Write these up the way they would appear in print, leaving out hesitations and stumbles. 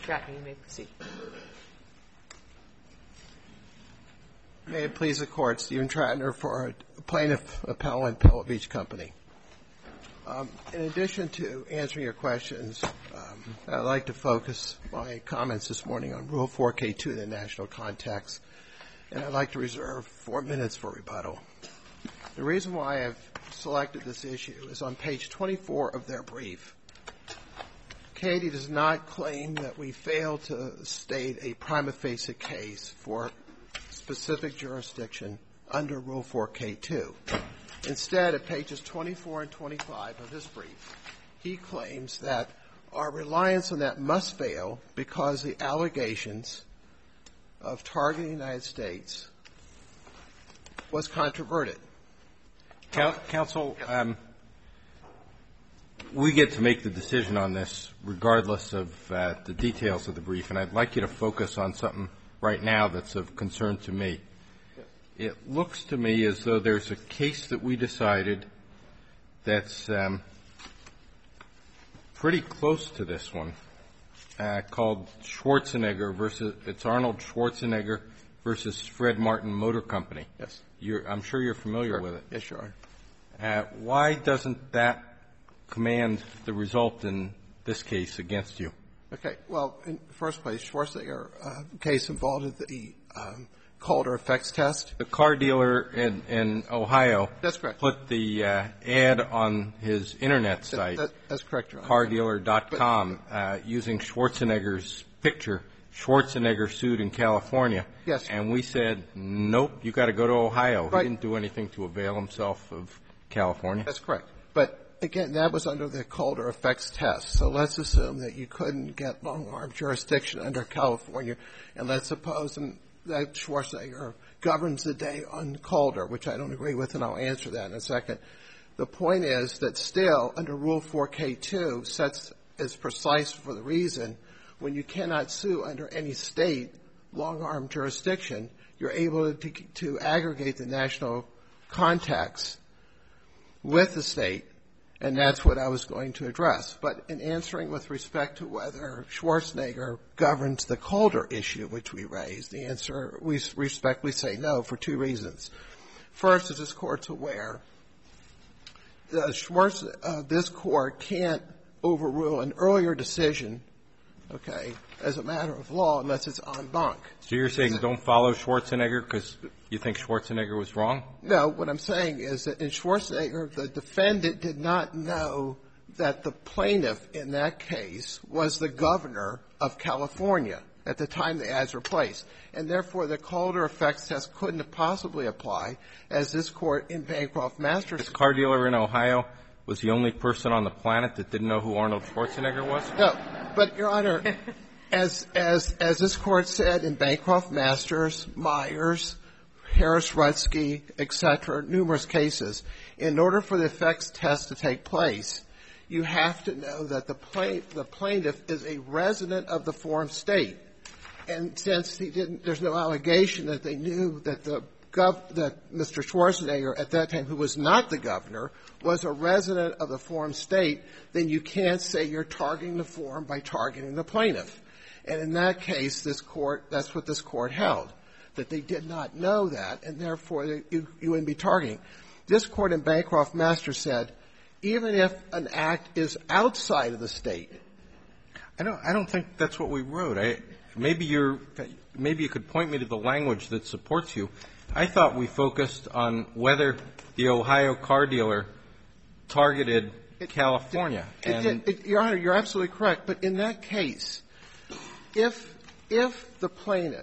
Stratton, you may proceed. May it please the Court, Stephen Tratner for Plaintiff Appellant, Pebble Beach Company. In addition to answering your questions, I'd like to focus my comments this morning on Rule 4K2 in the national context, and I'd like to reserve 4 minutes for rebuttal. The reason why I've selected this issue is on page 24 of their brief. Katie does not claim that we failed to state a prima facie case for specific jurisdiction under Rule 4K2. Instead, at pages 24 and 25 of his brief, he claims that our reliance on that must fail because the allegations of targeting the United States was controverted. Counsel, we get to make the decision on this regardless of the details of the brief, and I'd like you to focus on something right now that's of concern to me. It looks to me as though there's a case that we decided that's pretty close to this one, called Schwarzenegger versus, it's Arnold Schwarzenegger versus Fred Martin Motor Company. Yes. I'm sure you're familiar with it. Yes, sure. Why doesn't that command the result in this case against you? Okay. Well, in the first place, Schwarzenegger case involved the Calder effects test. The car dealer in Ohio That's correct. Put the ad on his Internet site, That's correct, Your Honor. cardealer.com, using Schwarzenegger's picture, Schwarzenegger sued in California. Yes. And we said, nope, you got to go to Ohio. Right. He didn't do anything to avail himself of California. That's correct. But, again, that was under the Calder effects test. So let's assume that you couldn't get long-arm jurisdiction under California, and let's suppose that Schwarzenegger governs the day on Calder, which I don't agree with, and I'll answer that in a second. The point is that still, under Rule 4K2, sets as precise for the reason when you cannot sue under any state long-arm jurisdiction, you're able to aggregate the national contacts with the state, and that's what I was going to address. But in answering with respect to whether Schwarzenegger governs the Calder issue, which we raised, the answer, we respectfully say no for two reasons. First, as this Court's aware, this Court can't overrule an earlier decision, okay, as a matter of law unless it's en banc. So you're saying don't follow Schwarzenegger because you think Schwarzenegger was wrong? No. What I'm saying is that in Schwarzenegger, the defendant did not know that the plaintiff in that case was the governor of California at the time the ads were placed. And therefore, the Calder effects test couldn't have possibly apply, as this Court in Bancroft Masters. This car dealer in Ohio was the only person on the planet that didn't know who Arnold Schwarzenegger was? No. But, Your Honor, as this Court said in Bancroft Masters, Myers, Harris-Rutsky, et cetera, numerous cases, in order for the effects test to take place, you have to know that the plaintiff is a resident of the forum state. And since there's no allegation that they knew that that Mr. Schwarzenegger at that time, who was not the governor, was a resident of the forum state, then you can't say you're targeting the forum by targeting the plaintiff. And in that case, this Court, that's what this Court held, that they did not know that, and therefore you wouldn't be targeting. This Court in Bancroft Masters said, even if an act is outside of the state. I don't think that's what we wrote. Maybe you could point me to the language that supports you. I thought we focused on whether the Ohio car dealer targeted California. Your Honor, you're absolutely correct. But in that case, if the plaintiff,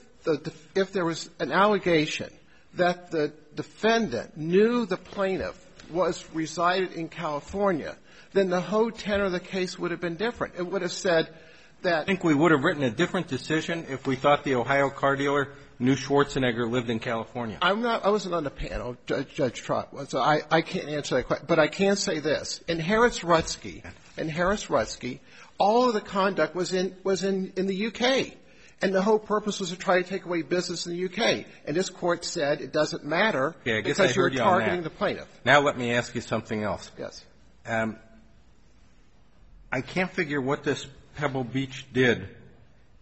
if there was an allegation that the defendant knew the plaintiff resided in California, then the whole tenor of the case would have been different. It would have said that. I think we would have written a different decision if we thought the Ohio car dealer knew Schwarzenegger lived in California. I wasn't on the panel, Judge Trott was. So I can't answer that question. But I can say this. In Harris-Rutsky, all of the conduct was in the U.K. And the whole purpose was to try to take away business in the U.K. And this Court said it doesn't matter because you're targeting the plaintiff. Now let me ask you something else. Yes. I can't figure what this Pebble Beach did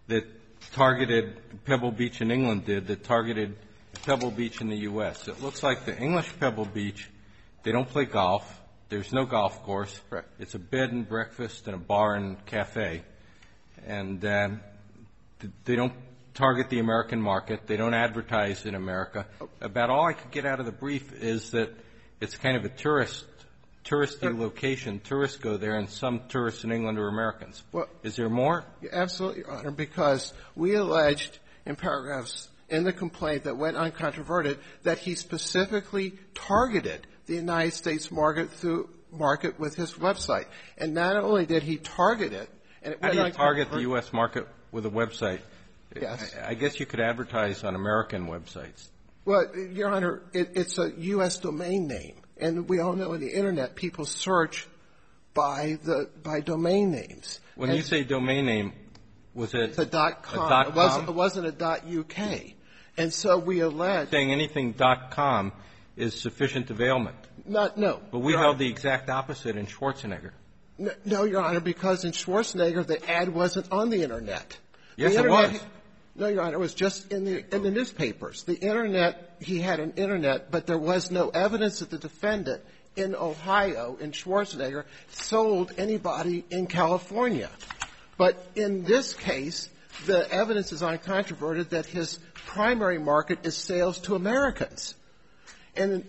that targeted Pebble Beach in England did that targeted Pebble Beach in the U.S. It looks like the English Pebble Beach, they don't play golf. There's no golf course. Right. It's a bed and breakfast and a bar and cafe. And they don't target the American market. They don't advertise in America. About all I could get out of the brief is that it's kind of a touristy location. Tourists go there, and some tourists in England are Americans. Well, is there more? Absolutely, Your Honor, because we alleged in paragraphs in the complaint that went uncontroverted that he specifically targeted the United States market with his website. And not only did he target it, and it How went do you target the uncontroverted- U.S. market with a website? Yes. I guess you could advertise on American websites. Well, Your Honor, it's a U.S. domain name. And we all know in the Internet people search by domain names. When you say domain name, was it it's a .com. a .com? It wasn't a .uk. And so we alleged. Saying anything .com is sufficient availment. No. But we Your held Honor. the exact opposite in Schwarzenegger. No, Your Honor, because in Schwarzenegger the ad wasn't on the Internet. Yes, The it Internet, was. No, Your Honor, it was just in the newspapers. The Internet, he had an Internet, but there was no evidence that the defendant in Ohio, in Schwarzenegger, sold anybody in California. But in this case, the evidence is uncontroverted that his primary market is sales to Americans. And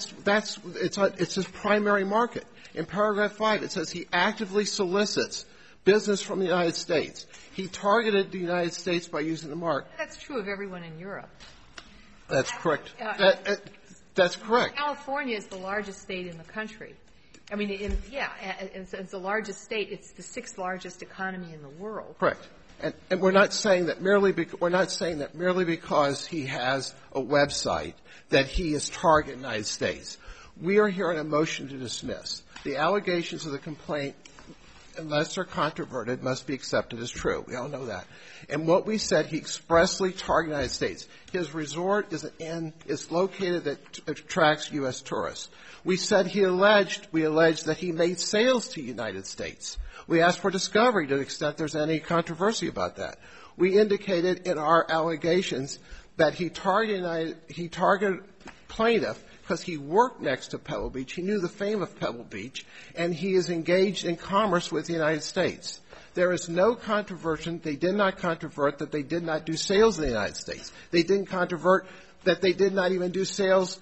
it's his primary market. In paragraph 5, it says he actively solicits business from the United States. He targeted the United States by using the mark. That's true of everyone in Europe. That's correct. That's correct. California is the largest state in the country. I mean, it's the largest state. It's the sixth largest economy in the world. Correct. And we're not saying that merely because he has a website that he is targeting the United States. We are here on a motion to dismiss. The allegations of the complaint, unless they're controverted, must be accepted as true. We all know that. And what we said, he expressly targeted the United States. His resort is located that attracts U.S. tourists. We said we alleged that he made sales to the United States. We asked for discovery to the extent there's any controversy about that. We indicated in our allegations that he targeted plaintiff because he worked next to Pebble Beach. He knew the fame of Pebble Beach, and he is engaged in commerce with the United States. There is no controversy. They did not controvert that they did not do sales in the United States. They didn't controvert that they did not even do sales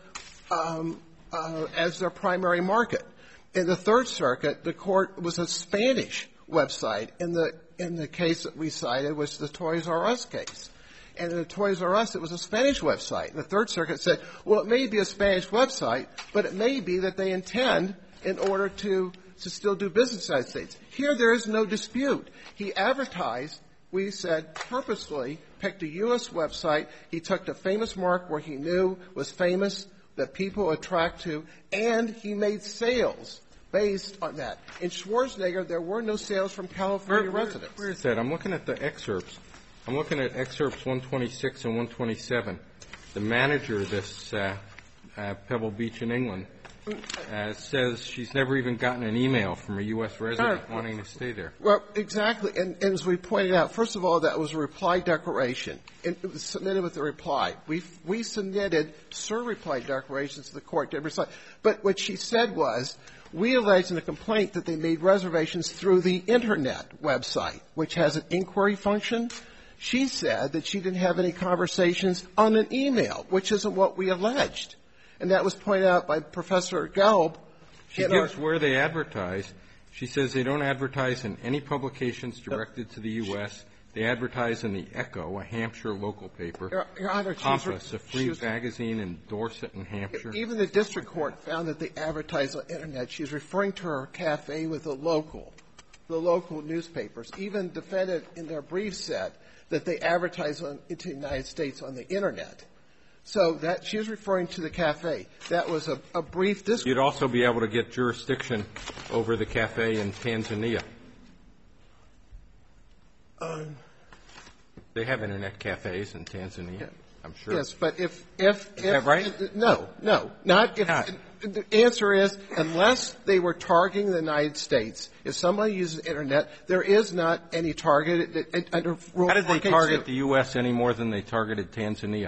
as their primary market. In the Third Circuit, the court was a Spanish website. In the case that we cited was the Toys R Us case. And in the Toys R Us, it was a Spanish website. And the Third Circuit said, well, it may be a Spanish website, but it may be that they intend, in order to still do business in the United States. Here, there is no dispute. He advertised, we said, purposely picked a U.S. website. He took the famous mark where he knew was famous, that people attract to, and he made sales based on that. In Schwarzenegger, there were no sales from California residents. Where is that? I'm looking at the excerpts. I'm looking at excerpts 126 and 127. The manager of this Pebble Beach in England says she's never even gotten an email from a U.S. resident wanting to stay there. Well, exactly. And as we pointed out, first of all, that was a reply declaration. And it was submitted with a reply. We submitted reply declarations to the court. But what she said was, we alleged in the complaint that they made reservations through the Internet website, which has an inquiry function. She said that she didn't have any conversations on an email, which isn't what we alleged. And that was pointed out by Professor Gelb. She gives where they advertise. She says they don't advertise in any publications directed to the U.S. They advertise in the Echo, a Hampshire local paper. Your Honor, Compass, a free magazine in Dorset and Hampshire. Even the district court found that they advertise on the Internet. She's referring to her cafe with the local newspapers. Even defendant in their brief said that they advertise into the United States on the Internet. So that she was referring to the cafe. That was a brief discourse. You'd also be able to get jurisdiction over the cafe in Tanzania. They have Internet cafes in Tanzania. I'm sure. Yes, but if Is that right? No, not if. Not. The answer is, unless they were targeting the United States, if somebody uses Internet, there is not any target under Rule 4K2. How did they target the U.S. any more than they targeted Tanzania?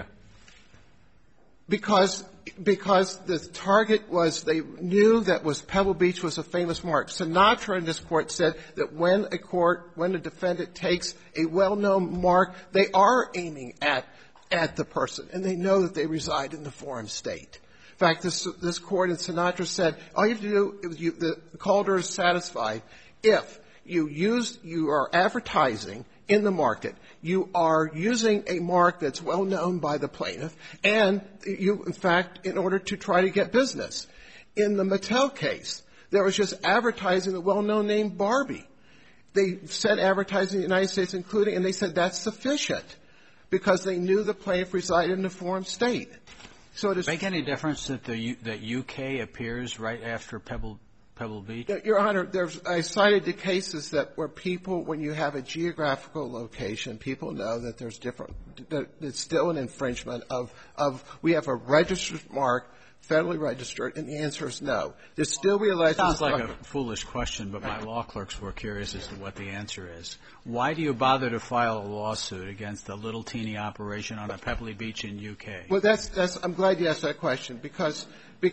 Because the target was, they knew that Pebble Beach was a famous mark. Sinatra in this court said that when a defendant takes a well-known mark, they are aiming at the person, and they know that they reside in the foreign state. In fact, this court in Sinatra said, all you have to do is the Calder is satisfied if you are advertising in the market, you are using a mark that's well known by the plaintiff, and in fact, in order to try to get business. In the Mattel case, there was just advertising the well-known name Barbie. They said advertising in the United States including, and they said that's sufficient because they knew the plaintiff resided in a foreign state. So it is. Make any difference that that UK appears right after Pebble Beach? Your Honor, I cited the cases where people, when you have a geographical location, people know that there's that it's still an infringement of we have a registered mark, federally registered, and the answer is no. There's still realized. Sounds like a foolish question, but my law clerks were curious as to what the answer is. Why do you bother to file a lawsuit against a little teeny operation on a Pebble Beach in UK? Well, I'm glad you asked that question because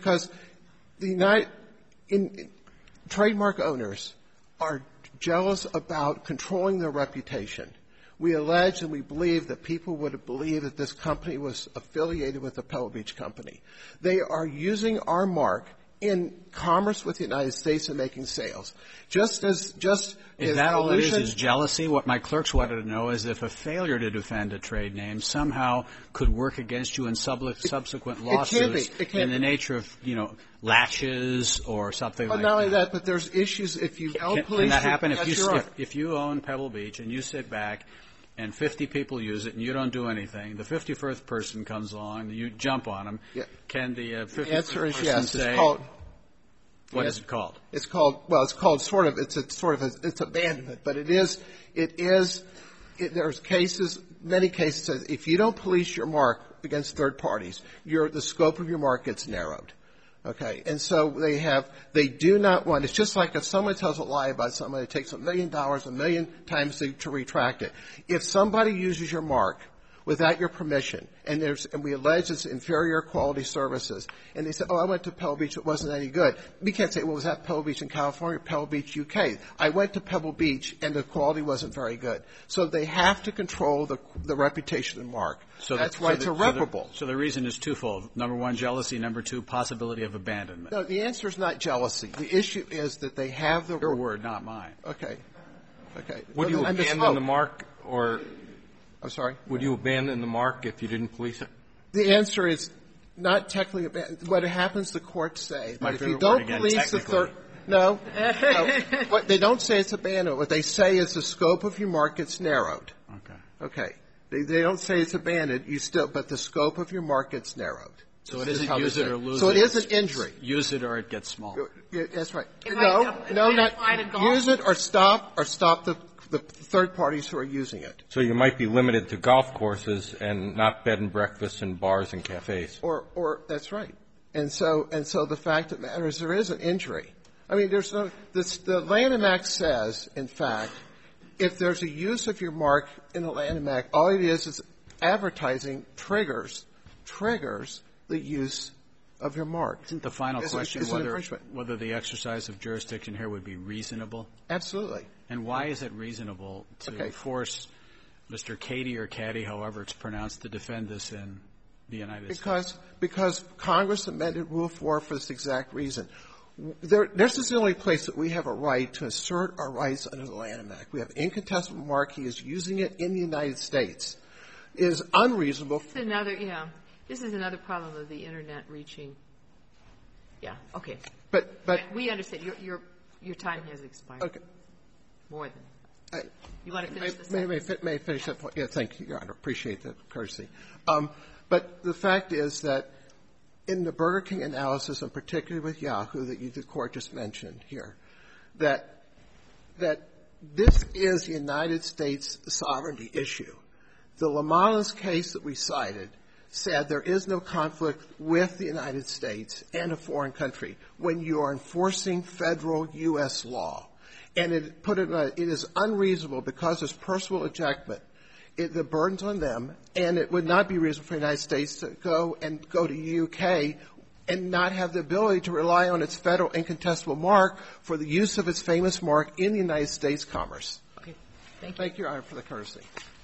the trademark owners are jealous about controlling their reputation. We allege and we believe that people would have believed that this company was affiliated with the Pebble Beach Company. They are using our mark in commerce with the United States and making sales. Is that all it is jealousy? What my clerks wanted to know is if a failure to defend a trade name somehow could work against you in subsequent lawsuits in the nature of, latches or something like that. Not only that, but there's issues if you don't police. Can that happen? Yes, if you own Pebble Beach and you sit back and 50 people use it and you don't do anything, the 51st person comes along, you jump on them. Yeah. Can the 51st person say, what is it called? It's called it's abandonment, but there's cases, many cases, if you don't police your mark against third parties, the scope of your mark gets narrowed. Okay, and so they do not want, it's just like if someone tells a lie about somebody, it takes $1 million, 1 million times to retract it. If somebody uses your mark without your permission, and we allege it's inferior quality services, and they say, I went to Pebble Beach, it wasn't any good. We can't say, was that Pebble Beach in California or Pebble Beach, UK? I went to Pebble Beach, and the quality wasn't very good. So they have to control the reputation of the mark. That's why it's irreparable. So the reason is twofold. Number one, jealousy. Number two, possibility of abandonment. No, the answer is not jealousy. The issue is that they have the... Your word, not mine. Okay. Would you abandon the mark or... I'm sorry? Would you abandon the mark if you didn't police it? The answer is not technically abandon. What happens, the courts say, but if you don't police the third... No. What they don't say it's abandoned. What they say is the scope of your mark gets narrowed. Okay. They don't say it's abandoned, but the scope of your mark gets narrowed. So it isn't use it or lose it. So it is an injury. Use it or it gets smaller. Yeah, that's right. No, not use it or stop the third parties who are using it. So you might be limited to golf courses and not bed and breakfasts and bars and cafes. Or that's right. And so the fact of the matter is there is an injury. I mean, the Lanham Act says, in fact, if there's a use of your mark in the Lanham Act, all it is advertising triggers the use of your mark. Isn't the final question whether the exercise of jurisdiction here would be reasonable? Absolutely. And why is it reasonable to force Mr. Cady or Caddy, however it's pronounced, to defend this in the United States? Because Congress amended Rule 4 for this exact reason. This is the only place that we have a right to assert our rights under the Lanham Act. We have an incontestable mark. He is using it in the United States. It is unreasonable. This is another problem of the Internet reaching. Yeah, okay. But we understand. Your time has expired. Okay. More than. You want to finish this? May I finish that point? Yeah, thank you, Your Honor. Appreciate that courtesy. But the fact is that in the Burger King analysis, and particularly with Yahoo that the Court just mentioned here, that this is the United States sovereignty issue. The Lamalas case that we cited said there is no conflict with the United States and a foreign country when you are enforcing federal U.S. law. And it is unreasonable because there's personal ejectment. The burden's on them, and it would not be reasonable for the United States to go to UK and not have the ability to rely on its federal incontestable mark for the use of its famous mark in the United States commerce. Okay. Thank you. Thank you, Your Honor, for the courtesy.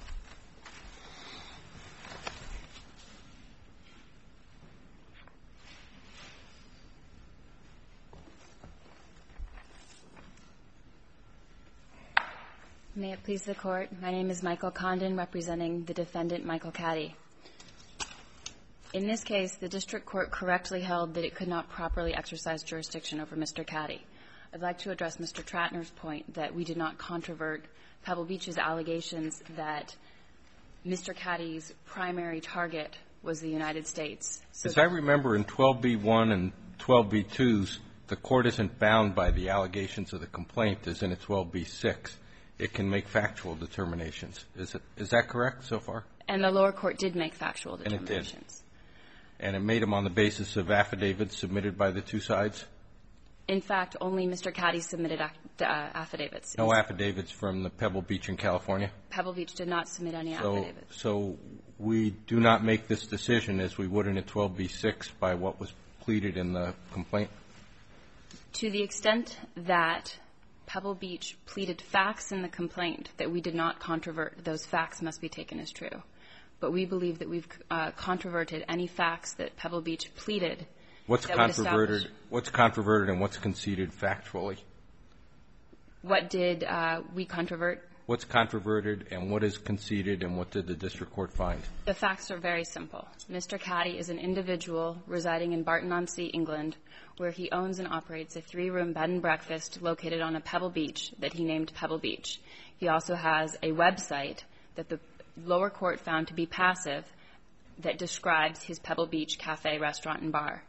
May it please the Court. My name is Michael Condon, representing the defendant, Michael Caddy. In this case, the district court correctly held that it could not properly exercise jurisdiction over Mr. Caddy. I'd like to address Mr. Tratner's point that we did not controvert Pebble Beach's allegations that Mr. Caddy's primary target was the United States. As I remember, in 12b-1 and 12b-2s, the court isn't bound by the allegations of the complaint as in a 12b-6. It can make factual determinations. Is that correct so far? And the lower court did make factual determinations. And it did. And it made them on the basis of affidavits submitted by the two sides? In fact, only Mr. Caddy submitted affidavits. No affidavits from the Pebble Beach in California? Pebble Beach did not submit any affidavits. So we do not make this decision as we would in a 12b-6 by what was pleaded in the complaint? To the extent that Pebble Beach pleaded facts in the complaint that we did not controvert, those facts must be taken as true. But we believe that we've controverted any facts that Pebble Beach pleaded. What's controverted and what's conceded factually? What did we controvert? What's controverted and what is conceded, and what did the district court find? The facts are very simple. Mr. Caddy is an individual residing in Barton-on-Sea, England, where he owns and operates a 3-room bed and breakfast located on a Pebble Beach that he named Pebble Beach. He also has a website that the lower court found to be passive that describes his Pebble Beach cafe, restaurant, and bar.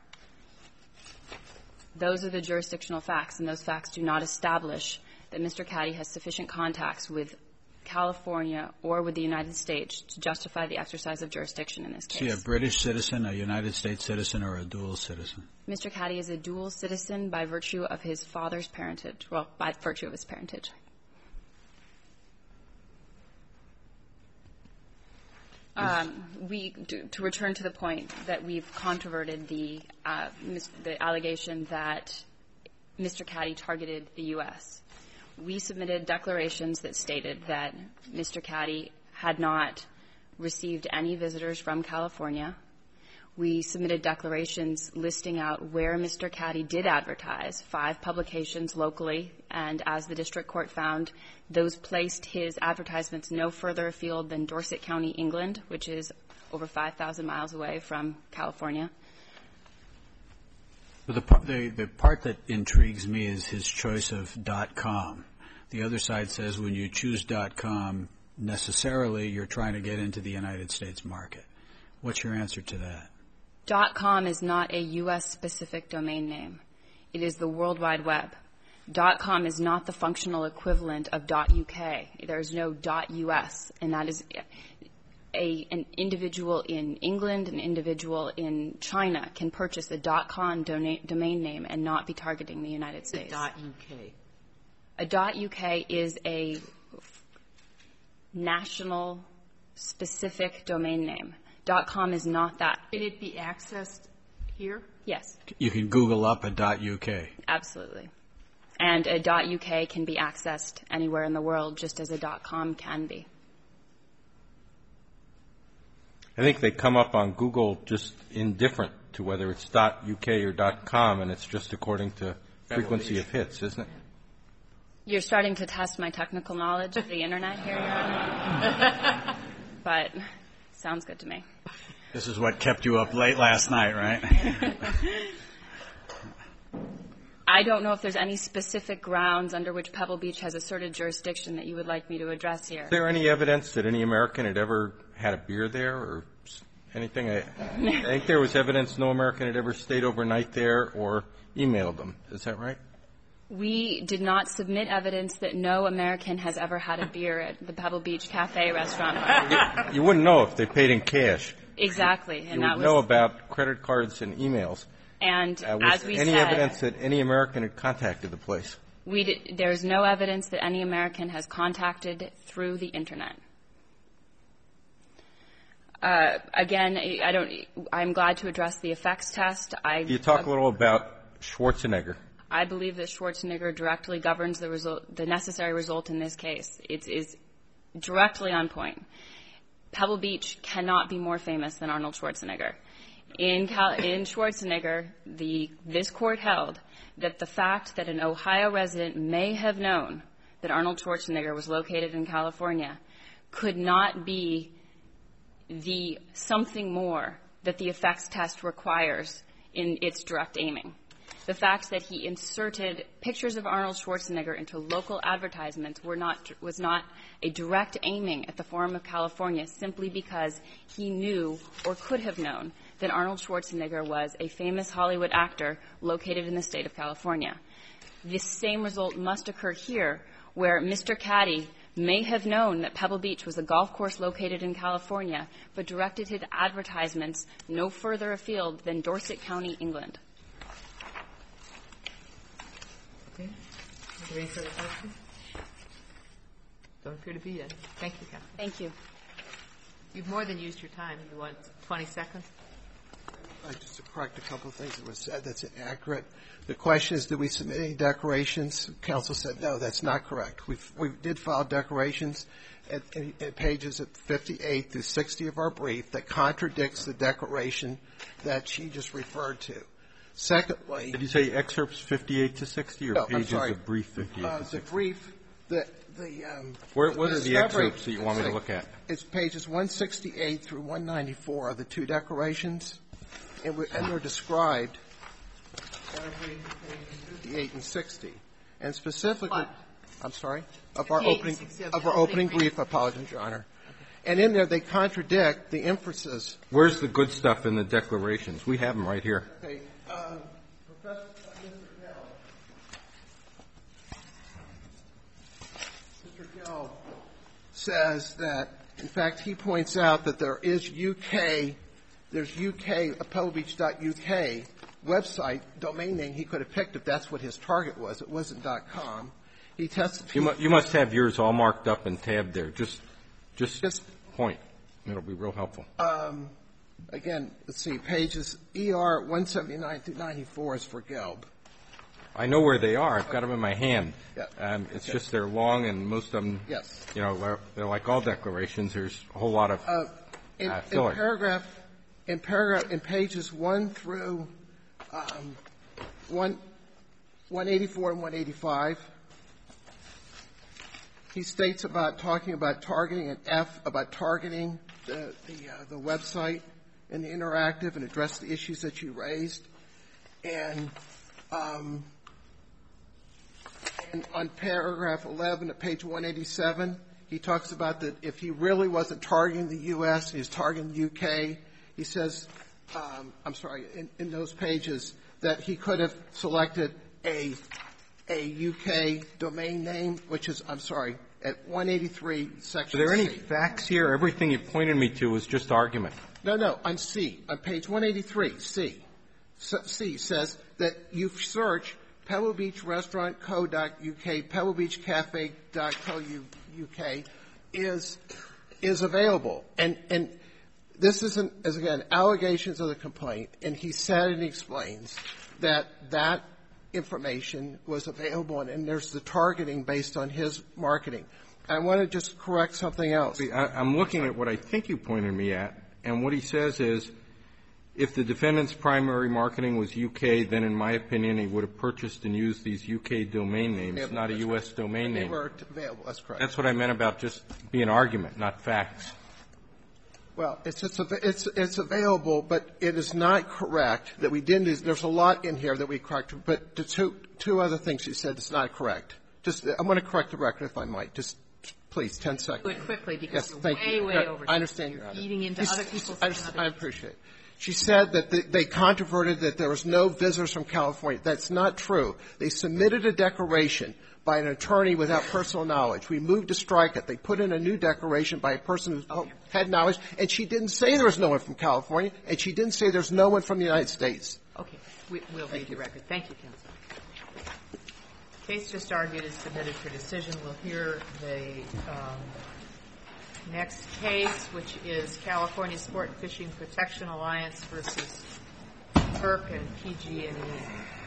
Those are the jurisdictional facts, and those facts do not establish that Mr. Caddy has sufficient contacts with California or with the United States to justify the exercise of jurisdiction in this case. Is he a British citizen, a United States citizen, or a dual citizen? Mr. Caddy is a dual citizen by virtue of his father's parentage, well, by virtue of his parentage. To return to the point that we've controverted the allegation that Mr. Caddy targeted the U.S. We submitted declarations that stated that Mr. Caddy had not received any visitors from California. We submitted declarations listing out where Mr. Caddy did advertise, 5 publications locally, and as the district court found, those placed his advertisements no further afield than Dorset County, England, which is over 5,000 miles away from California. The part that intrigues me is his choice of .com. The other side says when you choose .com, necessarily you're trying to get into the United States market. What's your answer to that? .com is not a U.S.-specific domain name. It is the World Wide Web. .com is not the functional equivalent of .uk. There is no .us, and that is an individual in England, an individual in China can purchase a .com domain name and not be targeting the United States. A .uk is a national specific domain name. .com is not that. Can it be accessed here? Yes. You can Google up a .uk. Absolutely. And a .uk can be accessed anywhere in the world, just as a .com can be. I think they come up on Google just indifferent to whether it's .uk or .com, and it's just according to frequency of hits, isn't it? You're starting to test my technical knowledge of the Internet here, Your Honor. But sounds good to me. This is what kept you up late last night, right? I don't know if there's any specific grounds under which Pebble Beach has asserted jurisdiction that you would like me to address here. Is there any evidence that any American had ever had a beer there or anything? I think there was evidence no American had ever stayed overnight there or emailed them. Is that right? We did not submit evidence that no American has ever had a beer at the Pebble Beach Cafe restaurant. You wouldn't know if they paid in cash. Exactly. And that was know about credit cards and emails. And as we said, any evidence that any American had contacted the place? There's no evidence that any American has contacted through the Internet. Again, I'm glad to address the effects test. You talk a little about Schwarzenegger. I believe that Schwarzenegger directly governs the necessary result in this case. It is directly on point. Pebble Beach cannot be more famous than Arnold Schwarzenegger. In Schwarzenegger, this court held that the fact that an Ohio resident may have known that Arnold Schwarzenegger was located in California could not be the something more that the effects test requires in its direct aiming. The fact that he inserted pictures of Arnold Schwarzenegger into local advertisements was not a direct aiming at the Forum of California simply because he knew or could have known that Arnold Schwarzenegger was a famous Hollywood actor located in the state of California. This same result must occur here, where Mr. Caddy may have known that Pebble Beach was a golf course located in California, but directed his advertisements no further afield than Dorset County, England. Okay. Are there any further questions? Don't appear to be any. Thank you, Catherine. Thank you. You've more than used your time. You want 20 seconds? Just to correct a couple of things that were said that's inaccurate. The question is, did we submit any declarations? Counsel said, no, that's not correct. We did file declarations at pages 58 through 60 of our brief that contradicts the declaration that she just referred to. Secondly, did you say excerpts 58 to 60 or no, pages of brief 58 to 60? The brief, what are the excerpts that you want me to look at? It's pages 168 through 194 of the two declarations, and they're described on pages 58 and 60. And specifically, what? I'm sorry, of our opening brief, I apologize, Your Honor. And in there, they contradict the inferences. Where's the good stuff in the declarations? We have them right here. Okay. Professor Mr. Gell says that, in fact, he points out that there is there's PebbleBeach.uk website domain name he could have picked if that's what his target was. It wasn't .com. He tested. You must have yours all marked up and tabbed there. Just point. It'll be real helpful. Again, let's see. Pages ER 179 through 94 is for Gelb. I know where they are. I've got them in my hand. Yeah. It's just they're long, and most of them, yes, they're like all declarations. There's a whole lot of filler. In pages 1 through 184 and 185, he states about talking about targeting, and F about targeting the website and the interactive and address the issues that you raised. And on paragraph 11 at page 187, he talks about that if he really wasn't targeting the U.S., he was targeting the U.K., he says, in those pages, that he could have selected a U.K. domain name, which is, at 183, section C. Are there any facts here? Everything you pointed me to was just argument. No, on C. On page 183, C. C says that you search Pebble Beach Restaurant Co.uk, Pebble Beach Cafe.co.uk is available. And this isn't, as again, allegations of the complaint, and he said and he explains that that information was available, and there's the targeting based on his marketing. I want to just correct something else. I'm looking at what I think you pointed me at, and what he says is, if the defendant's primary marketing was U.K., then in my opinion he would have purchased and used these U.K. domain names, not a U.S. domain name. They were available. That's correct. That's what I meant about just being argument, not facts. Well, it's available, but it is not correct that we didn't. There's a lot in here that we corrected, but the two other things you said is not correct. I'm going to correct the record, if I might. Just please, 10 seconds. Do it quickly because yes, you're way over. I understand, Your Honor. Eating into other people's. I appreciate it. She said that they controverted that there was no visitors from California. That's not true. They submitted a declaration by an attorney without personal knowledge. We moved to strike it. They put in a new declaration by a person who had knowledge, and she didn't say there was no one from California, and she didn't say there's no one from the United States. Okay. We'll read the record. Thank you, counsel. The case just argued is submitted for decision. We'll hear the next case, which is California Sport and Fishing Protection Alliance versus FERC and PG&E.